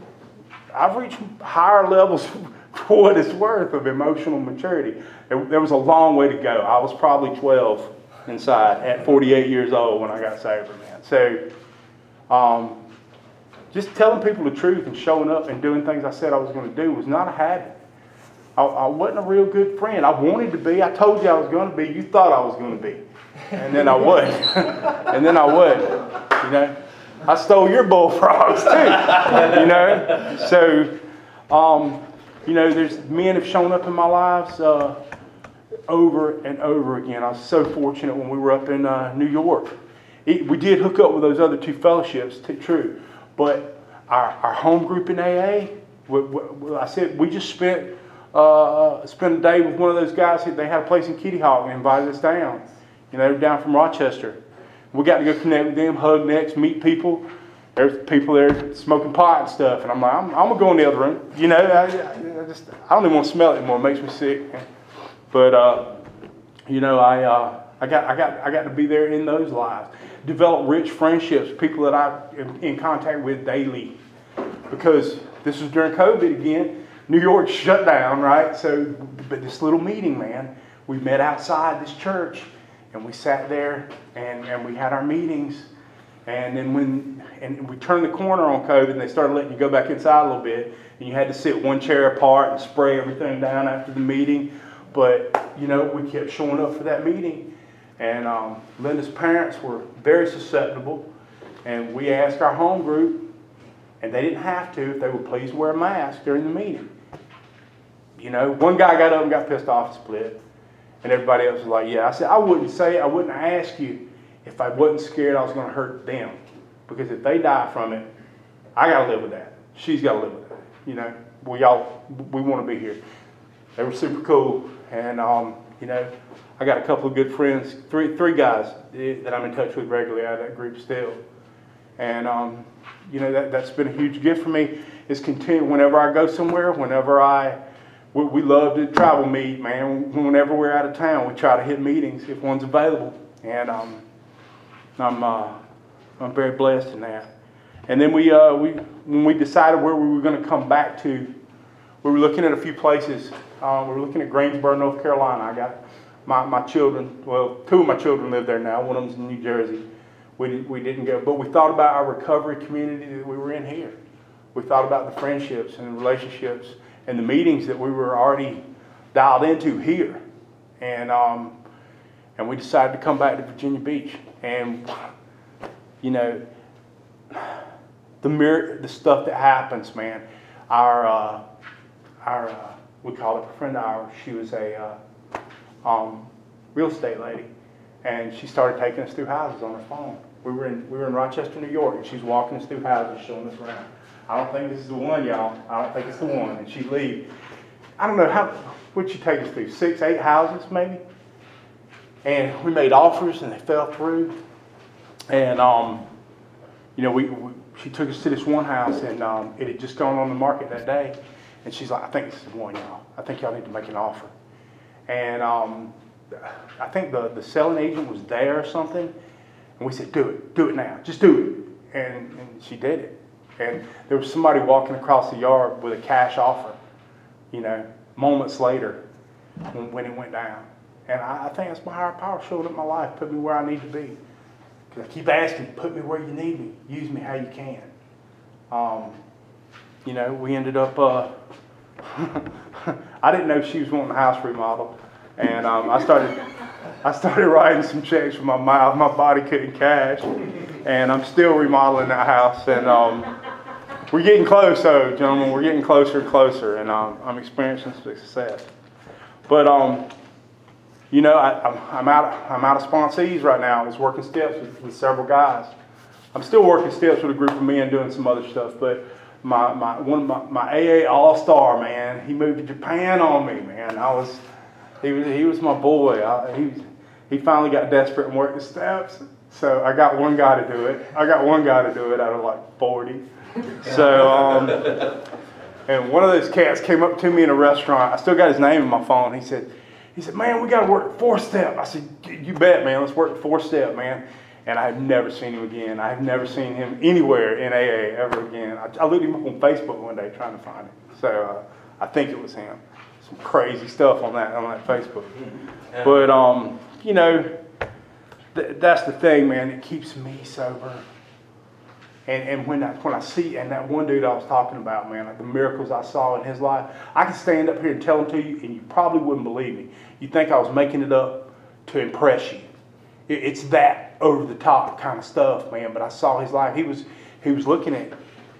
[SPEAKER 2] higher levels for what it's worth of emotional maturity. There was a long way to go. I was probably 12 inside at 48 years old when I got sober, man. So just telling people the truth and showing up and doing things I said I was going to do was not a habit. I wasn't a real good friend. I wanted to be. I told you I was going to be. You thought I was going to be. And then I wasn't. And then I wasn't. You know? I stole your bullfrogs too. You know? So, you know, there's men have shown up in my lives over and over again. I was so fortunate when we were up in New York. We did hook up with those other two fellowships, true. But our home group in AA, I said we just spent a day with one of those guys. They had a place in Kitty Hawk and invited us down. You know, they were down from Rochester. We got to go connect with them, hug necks, meet people. There's people there smoking pot and stuff, and I'm like, I'm gonna go in the other room. You know, I don't even want to smell it anymore. It makes me sick. But you know, I got to be there in those lives. Develop rich friendships, people that I'm in contact with daily. Because this was during COVID again. New York shut down, right? So, but this little meeting, man, we met outside this church, and we sat there, and we had our meetings. And then when we turned the corner on COVID, and they started letting you go back inside a little bit, and you had to sit one chair apart and spray everything down after the meeting. But, you know, we kept showing up for that meeting. And Linda's parents were very susceptible, and we asked our home group, and they didn't have to, if they would please wear a mask during the meeting. You know, one guy got up and got pissed off and split, and everybody else was like, yeah. I said, I wouldn't ask you if I wasn't scared I was going to hurt them, because if they die from it, I got to live with that. She's got to live with that. You know, we want to be here. They were super cool, and you know, I got a couple of good friends, three guys that I'm in touch with regularly out of that group still. And, you know, that's been a huge gift for me. Is continue whenever I go somewhere, we love to travel meet, man. Whenever we're out of town, we try to hit meetings if one's available. And I'm very blessed in that. And then when we decided where we were going to come back to, we were looking at a few places. We were looking at Greensboro, North Carolina. I got my children, well, 2 of my children live there now. One of them's in New Jersey. We didn't go, but we thought about our recovery community that we were in here. We thought about the friendships and the relationships and the meetings that we were already dialed into here. And we decided to come back to Virginia Beach. And, you know, the stuff that happens, man. We call it a friend of ours. She was a real estate lady, and she started taking us through houses on her phone. We were in Rochester, New York, and she's walking us through houses, showing us around. I don't think this is the one, y'all. I don't think it's the one. And she'd leave. I don't know what'd she take us through? 6, 8 houses, maybe. And we made offers, and they fell through. And you know, she took us to this one house, and it had just gone on the market that day. And she's like, I think this is the one, y'all. I think y'all need to make an offer. And I think the selling agent was there or something. And we said, do it now. Just do it. And she did it. And there was somebody walking across the yard with a cash offer, you know, moments later when it went down. And I think that's my higher power showing up in my life, put me where I need to be. Because I keep asking, put me where you need me. Use me how you can. You know, we ended up, I didn't know she was wanting the house remodeled. And I started writing some checks with my mouth. My body couldn't cash. And I'm still remodeling that house. And we're getting close, though, gentlemen. We're getting closer and closer. And I'm experiencing success. But, you know, I'm out of sponsees right now. I was working steps with several guys. I'm still working steps with a group of men doing some other stuff. But my AA All-Star, man, he moved to Japan on me, man. He was my boy. He finally got desperate and worked the steps. So I got one guy to do it. out of like 40. So, and one of those cats came up to me in a restaurant. I still got his name in my phone. He said, man, we got to work 4-step. I said, you bet, man. Let's work 4-step, man. And I have never seen him again. I have never seen him anywhere in AA ever again. I looked him up on Facebook one day trying to find him. So I think it was him. Some crazy stuff on that Facebook. But you know, that's the thing, man. It keeps me sober. And when I see, and that one dude I was talking about, man, like the miracles I saw in his life, I can stand up here and tell them to you, and you probably wouldn't believe me. You think I was making it up to impress you. It's that over the top kind of stuff, man. But I saw his life. He was looking at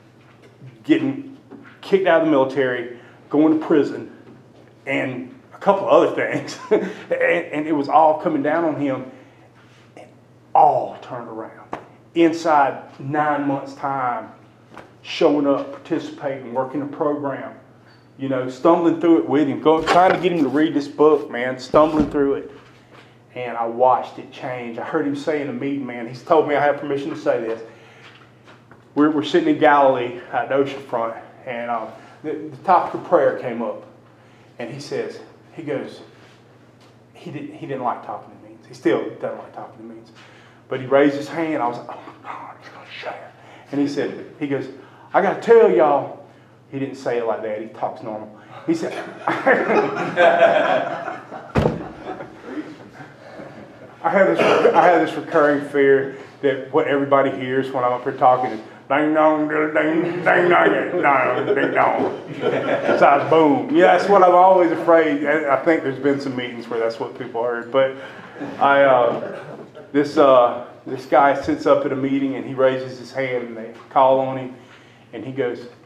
[SPEAKER 2] getting kicked out of the military, going to prison, and a couple of other things. and it was all coming down on him, and all turned around. Inside 9 months' time, showing up, participating, working a program, you know, stumbling through it with him, trying to get him to read this book, man, stumbling through it. And I watched it change. I heard him say in a meeting, man, he's told me I have permission to say this. We're sitting in Galilee at the oceanfront, and the topic of prayer came up. And he goes, he didn't like talking to meetings. He still doesn't like talking to meetings. But he raised his hand. I was like, oh my God, he's going to share. And he goes, I got to tell y'all. He didn't say it like that. He talks normal. He said, I have this recurring fear that what everybody hears when I'm up here talking is ding dong, ding ding ding dong, ding dong. Besides boom. Yeah, that's what I'm always afraid. I think there's been some meetings where that's what people heard. But This guy sits up at a meeting and he raises his hand and they call on him and he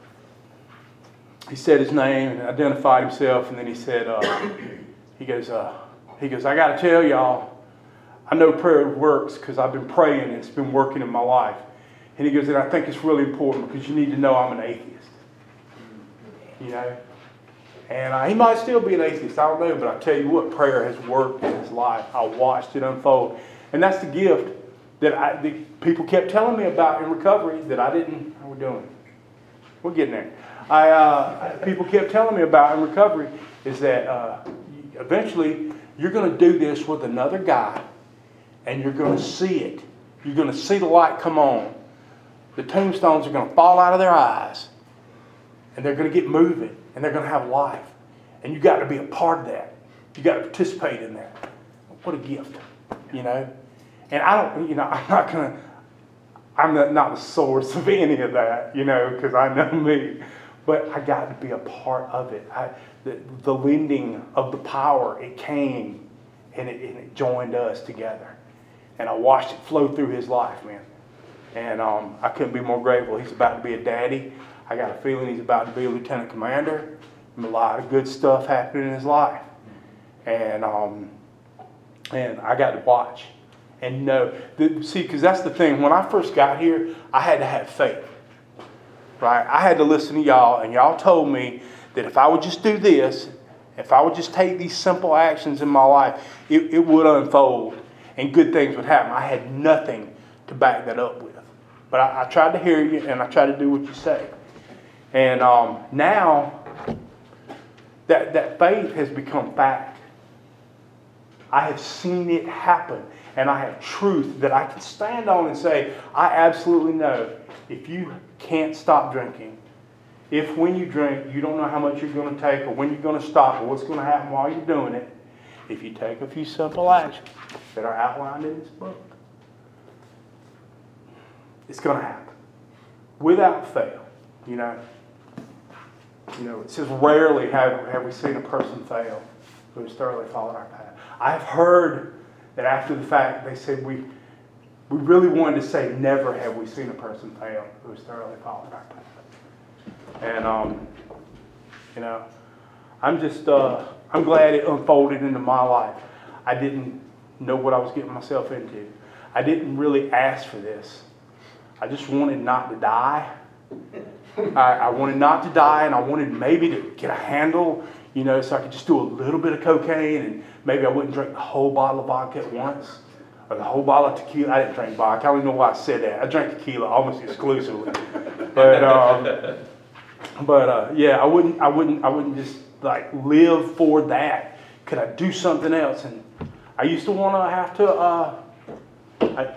[SPEAKER 2] said his name and identified himself and then he said, he goes, I got to tell y'all, I know prayer works because I've been praying and it's been working in my life. And he goes, and I think it's really important because you need to know I'm an atheist. You know? And he might still be an atheist, I don't know, but I tell you what, prayer has worked in his life. I watched it unfold. And that's the gift that people kept telling me about in recovery that I didn't, how we doing? We're getting there. People kept telling me about in recovery is that eventually you're going to do this with another guy and you're going to see it. You're going to see the light come on. The tombstones are going to fall out of their eyes and they're going to get moving and they're going to have life. And you got to be a part of that. You got to participate in that. What a gift, you know. And I'm not the source of any of that, you know, because I know me. But I got to be a part of it. The lending of the power, it came and it joined us together. And I watched it flow through his life, man. And I couldn't be more grateful. He's about to be a daddy. I got a feeling he's about to be a lieutenant commander. And a lot of good stuff happening in his life. And I got to watch and know. See, because that's the thing. When I first got here, I had to have faith. Right? I had to listen to y'all, and y'all told me that if I would just do this, if I would just take these simple actions in my life, it would unfold and good things would happen. I had nothing to back that up with. But I tried to hear you, and I tried to do what you say. And now, that faith has become fact. I have seen it happen, and I have truth that I can stand on and say, I absolutely know if you can't stop drinking, if when you drink, you don't know how much you're going to take or when you're going to stop or what's going to happen while you're doing it, if you take a few simple actions that are outlined in this book, it's going to happen without fail, you know. You know, it says rarely have we seen a person fail who has thoroughly followed our path. I have heard that after the fact they said we really wanted to say never have we seen a person fail who has thoroughly followed our path. And you know, I'm glad it unfolded into my life. I didn't know what I was getting myself into. I didn't really ask for this. I just wanted not to die. I wanted not to die, and I wanted maybe to get a handle, you know, so I could just do a little bit of cocaine, and maybe I wouldn't drink the whole bottle of vodka at once, or the whole bottle of tequila. I didn't drink vodka. I don't even know why I said that. I drank tequila almost exclusively. But yeah, I wouldn't just like live for that. Could I do something else? And I used to want to have to.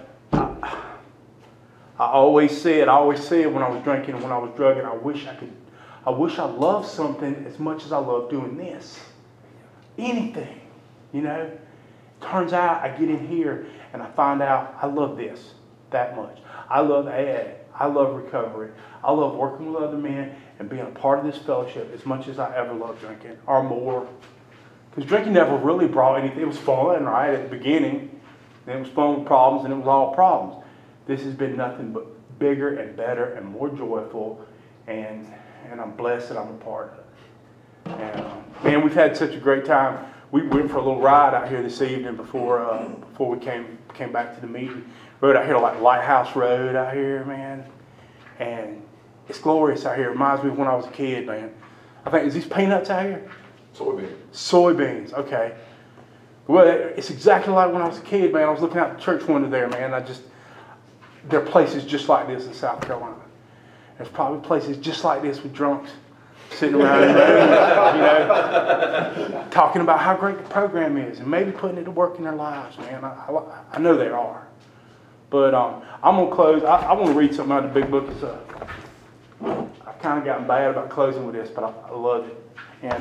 [SPEAKER 2] I always said when I was drinking and when I was drugging, I wish I loved something as much as I love doing this. Anything, you know. Turns out I get in here and I find out I love this that much. I love AA. I love recovery. I love working with other men and being a part of this fellowship as much as I ever loved drinking, or more. Because drinking never really brought anything. It was fun, right, at the beginning. Then it was fun with problems, and it was all problems. This has been nothing but bigger and better and more joyful, and I'm blessed that I'm a part of it. And man, we've had such a great time. We went for a little ride out here this evening before we came back to the meeting. Rode out here like Lighthouse Road out here, man, and it's glorious out here. It reminds me of when I was a kid, man. I think, is these peanuts out here?
[SPEAKER 1] Soybeans.
[SPEAKER 2] Soybeans, okay. Well, it's exactly like when I was a kid, man. I was looking out the church window there, man. There are places just like this in South Carolina. There's probably places just like this with drunks sitting around in the room, you know, talking about how great the program is and maybe putting it to work in their lives, man. I know there are. But I'm going to close. I want to read something out of the big book. I've kind of gotten bad about closing with this, but I love it. And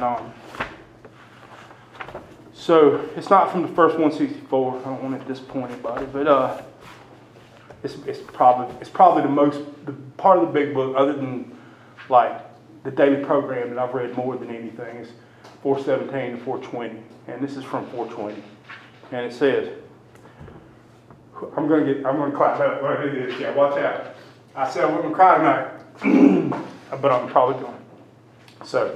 [SPEAKER 2] so it's not from the first 164. I don't want to disappoint anybody, but it's probably the part of the big book, other than like the daily program that I've read more than anything, is 417 to 420, and this is from 420. and it says, I'm gonna clap up. What it is? Yeah, watch out. I said I wasn't gonna cry tonight, but I'm probably going. So,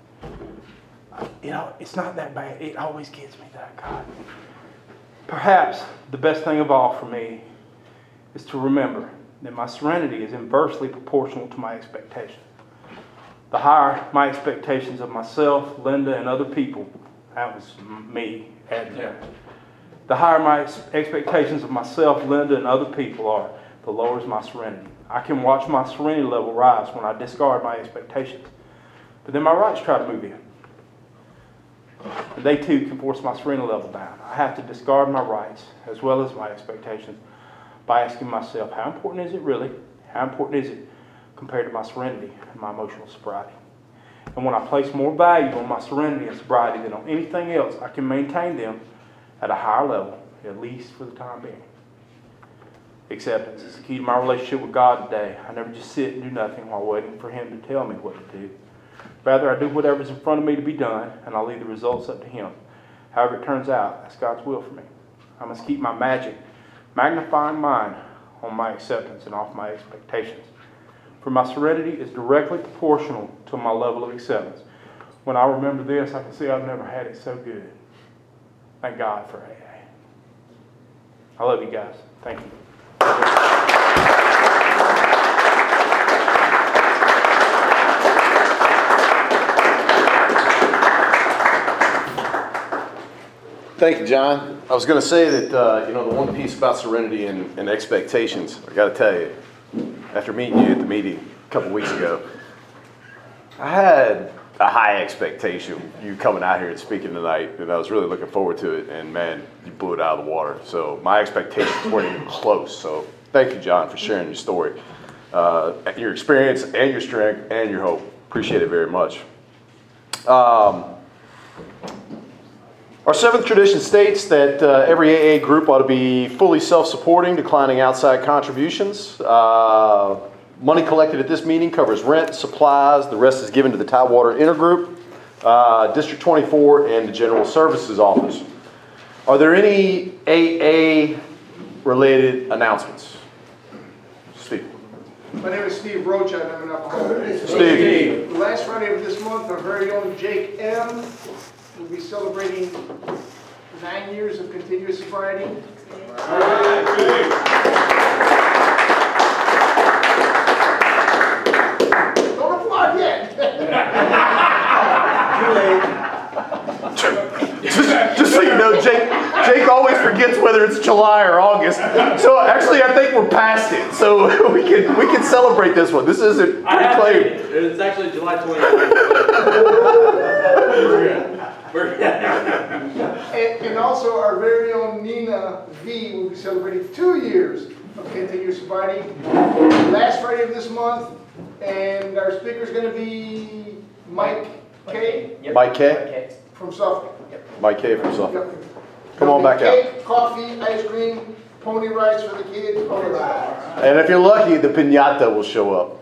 [SPEAKER 2] it's not that bad. It always gets me that, God. Perhaps the best thing of all for me is to remember that my serenity is inversely proportional to my expectations. The higher my expectations of myself, Linda, and other people, that was me adding there. The higher my expectations of myself, Linda, and other people are, the lower is my serenity. I can watch my serenity level rise when I discard my expectations. But then my rights try to move in. And they too can force my serenity level down. I have to discard my rights as well as my expectations by asking myself, how important is it really? How important is it compared to my serenity and my emotional sobriety? And when I place more value on my serenity and sobriety than on anything else, I can maintain them at a higher level, at least for the time being. Acceptance is the key to my relationship with God today. I never just sit and do nothing while waiting for Him to tell me what to do. Rather, I do whatever's in front of me to be done, and I'll leave the results up to Him. However it turns out, that's God's will for me. I must keep my magnifying mind on my acceptance and off my expectations. For my serenity is directly proportional to my level of acceptance. When I remember this, I can see I've never had it so good. Thank God for AA. I love you guys. Thank you.
[SPEAKER 1] Thank you, John. I was going to say that, the one piece about serenity and expectations, I got to tell you, after meeting you at the meeting a couple weeks ago, I had a high expectation of you coming out here and speaking tonight, and I was really looking forward to it, and man, you blew it out of the water. So my expectations weren't even close. So thank you, John, for sharing your story, your experience and your strength and your hope. Appreciate it very much. Our seventh tradition states that every AA group ought to be fully self-supporting, declining outside contributions. Money collected at this meeting covers rent, supplies. The rest is given to the Tidewater Intergroup, District 24, and the General Services Office. Are there any AA-related announcements? Steve.
[SPEAKER 5] My name is Steve Roach. I'm an alcoholic.
[SPEAKER 1] Steve.
[SPEAKER 5] The last Friday of this month, our very own Jake M. will be celebrating 9 years of continuous sobriety.
[SPEAKER 2] All right,
[SPEAKER 5] Don't applaud yet.
[SPEAKER 1] Just so you know, Jake always forgets whether it's July or August. So actually, I think we're past it. So we can celebrate this one. This isn't pre-claimed.
[SPEAKER 6] It's actually July 28th. We're good.
[SPEAKER 5] And also our very own Nina V will be celebrating 2 years of continuous sobriety. Last Friday of this month. And our speaker is going to be Mike K.
[SPEAKER 3] Yep.
[SPEAKER 1] Mike K?
[SPEAKER 5] From Suffolk.
[SPEAKER 1] Mike K from Suffolk.
[SPEAKER 5] Yep.
[SPEAKER 1] Come on back out.
[SPEAKER 5] Cake, coffee, ice cream, pony rides for the kids. Pony rides.
[SPEAKER 1] And if you're lucky, the piñata will show up.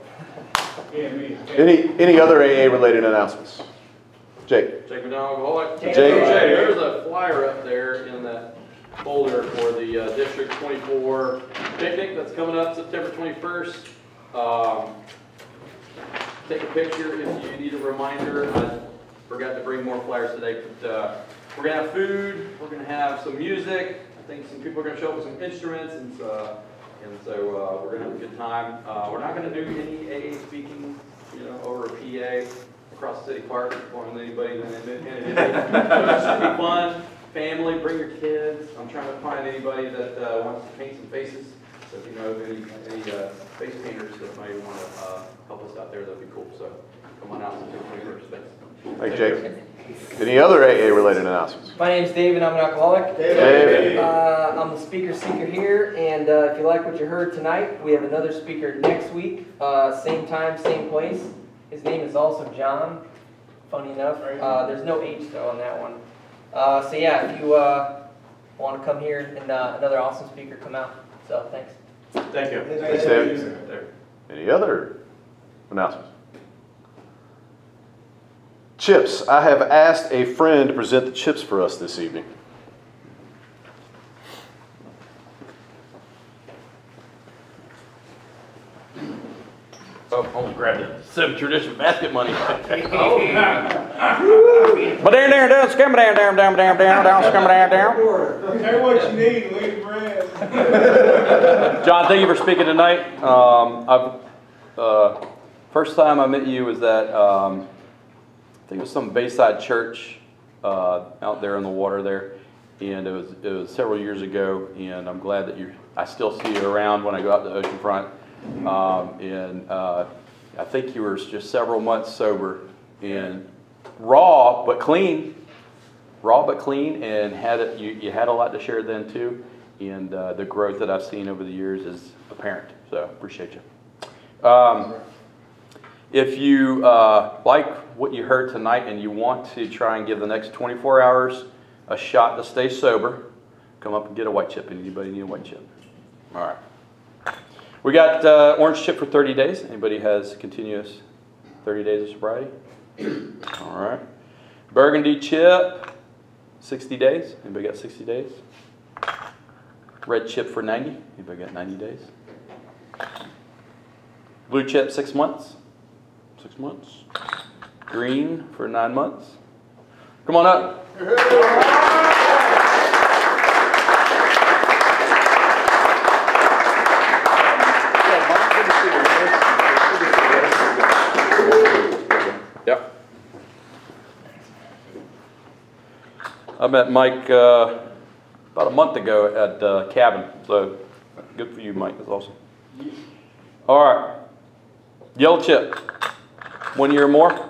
[SPEAKER 1] Any other AA-related announcements? Jake.
[SPEAKER 6] Jake McDonald, alcoholic.
[SPEAKER 1] Jake.
[SPEAKER 6] There's a flyer up there in that folder for the District 24 picnic that's coming up September 21st. Take a picture if you need a reminder. I forgot to bring more flyers today, but we're going to have food, we're going to have some music. I think some people are going to show up with some instruments, and so we're going to have a good time. We're not going to do any AA speaking, over a PA across the city park, more than anybody. So it should be fun. Family, bring your kids. I'm trying to find anybody that wants to paint some faces. So if you know of any face painters that might want to help us out there, that'd be cool. So come on out and take 21st.
[SPEAKER 1] Thanks, Jake. Any other AA-related announcements?
[SPEAKER 3] My name's David. I'm an alcoholic.
[SPEAKER 1] David.
[SPEAKER 3] I'm the speaker seeker here, and if you like what you heard tonight, we have another speaker next week, same time, same place. His name is also John. Funny enough, there's no H though on that one. So yeah, if you want to come here and another awesome speaker, come out. So thanks.
[SPEAKER 6] Thank you.
[SPEAKER 1] Thanks, David. Any other announcements? Chips. I have asked a friend to present the chips for us this evening.
[SPEAKER 6] some traditional basket money.
[SPEAKER 7] But down, scum down, scum down.
[SPEAKER 2] Tell what you need, leave the rest.
[SPEAKER 6] John, thank you for speaking tonight. First time I met you was at, I think it was some Bayside church out there on the water there, and it was several years ago. And I'm glad that I still see you around when I go out to Oceanfront. I think you were just several months sober and raw but clean, and you had a lot to share then too. And the growth that I've seen over the years is apparent. So appreciate you. If you like what you heard tonight and you want to try and give the next 24 hours a shot to stay sober, come up and get a white chip. Anybody need a white chip? All right. We got orange chip for 30 days. Anybody has continuous 30 days of sobriety? All right. Burgundy chip, 60 days. Anybody got 60 days? Red chip for 90. Anybody got 90 days? Blue chip, 6 months. 6 months. Green for 9 months. Come on up. Yep. I met Mike about a month ago at Cabin, so good for you, Mike. That's awesome. All right. Yellow chip, 1 year or more.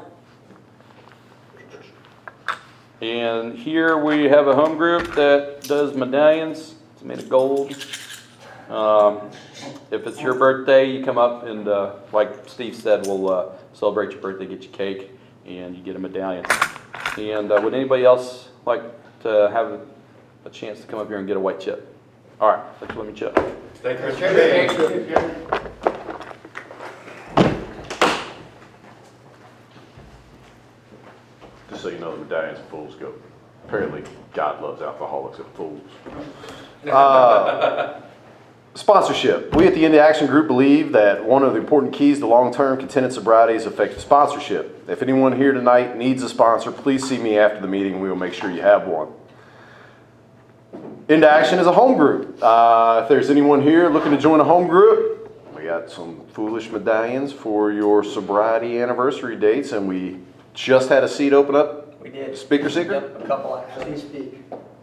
[SPEAKER 6] And here we have a home group that does medallions. It's made of gold. If it's your birthday, you come up and, like Steve said, we'll celebrate your birthday, get you cake, and you get a medallion. And would anybody else like to have a chance to come up here and get a white chip? All right, let's let me chip.
[SPEAKER 5] Thank you.
[SPEAKER 1] Just so you know, the medallions of Fool's Gold. Apparently, God loves alcoholics and fools. Sponsorship. We at the India Action Group believe that one of the important keys to long-term contented sobriety is effective sponsorship. If anyone here tonight needs a sponsor, please see me after the meeting and we will make sure you have one. India Action is a home group. If there's anyone here looking to join a home group, we got some foolish medallions for your sobriety anniversary dates, and we just had a seat open up.
[SPEAKER 3] We did.
[SPEAKER 1] Speaker seeker?
[SPEAKER 3] Yep, a couple actually. Speak.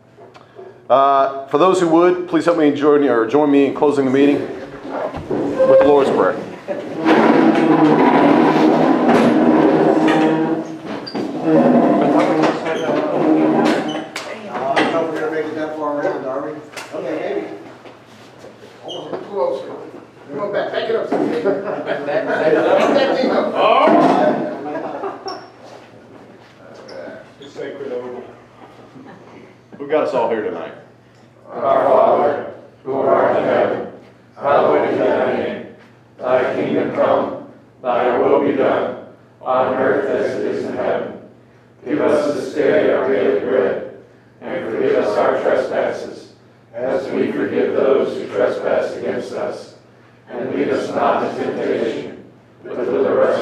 [SPEAKER 1] For those who would, please help me join me in closing the meeting with the Lord's Prayer.
[SPEAKER 5] I don't know if we're gonna make it that far around, are we? Okay, maybe. Almost closer. Come on back it up. Pick that thing up.
[SPEAKER 2] It's sacred over.
[SPEAKER 1] Who got us all here tonight?
[SPEAKER 8] Our Father, who art in heaven, hallowed be thy name. Thy kingdom come, thy will be done, on earth as it is in heaven. Give us this day our daily bread, and forgive us our trespasses, as we forgive those who trespass against us. And lead us not into temptation, but deliver us